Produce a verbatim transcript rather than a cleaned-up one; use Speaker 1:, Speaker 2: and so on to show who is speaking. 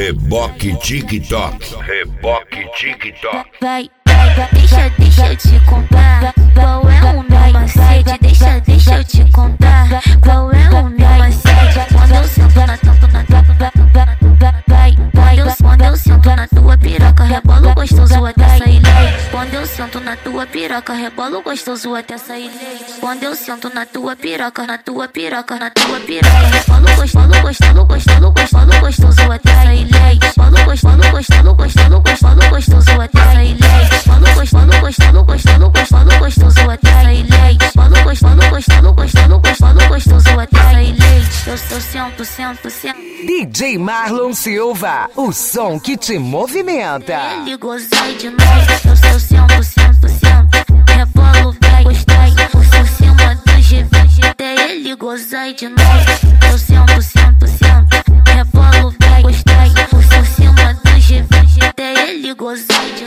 Speaker 1: Reboque TikTok, reboque TikTok.
Speaker 2: Vai, vai, vai, deixa, deixa eu te contar qual é o meu macete. Deixa, deixa eu te contar qual é o meu macete. Quando eu sento na tampa, na tampa, vai, vai, eu, quando eu sento na tua piroca, rebolo gostoso até sair leite. Quando eu sento na tua piroca, rebolo gostoso até sair leite. Quando eu sento na tua piroca, na tua piroca, na tua piroca, rebolo gostoso, gostoso, gostoso, gostoso, gostoso até sair leite. Rebolo gostoso, gostoso, gostoso, gostoso, gostoso até sair leite. Rebolo gostoso, gostoso, gostoso, gostoso, gostoso até sair leite. Rebolo gostoso, gostoso, gostoso, gostoso, gostoso até sair leite. Eu, eu sento, sento, sento.
Speaker 3: D J Marlon Silva, o som que te movimenta.
Speaker 2: Ele gozai de nós, eu, eu sento, sento, sento. Rebolo, vai, gostai, por cima do G V. Até ele gozai de nós, eu sento, sento, sento. Rebolo, vai, gostai, por cima do G V. Até ele gozai de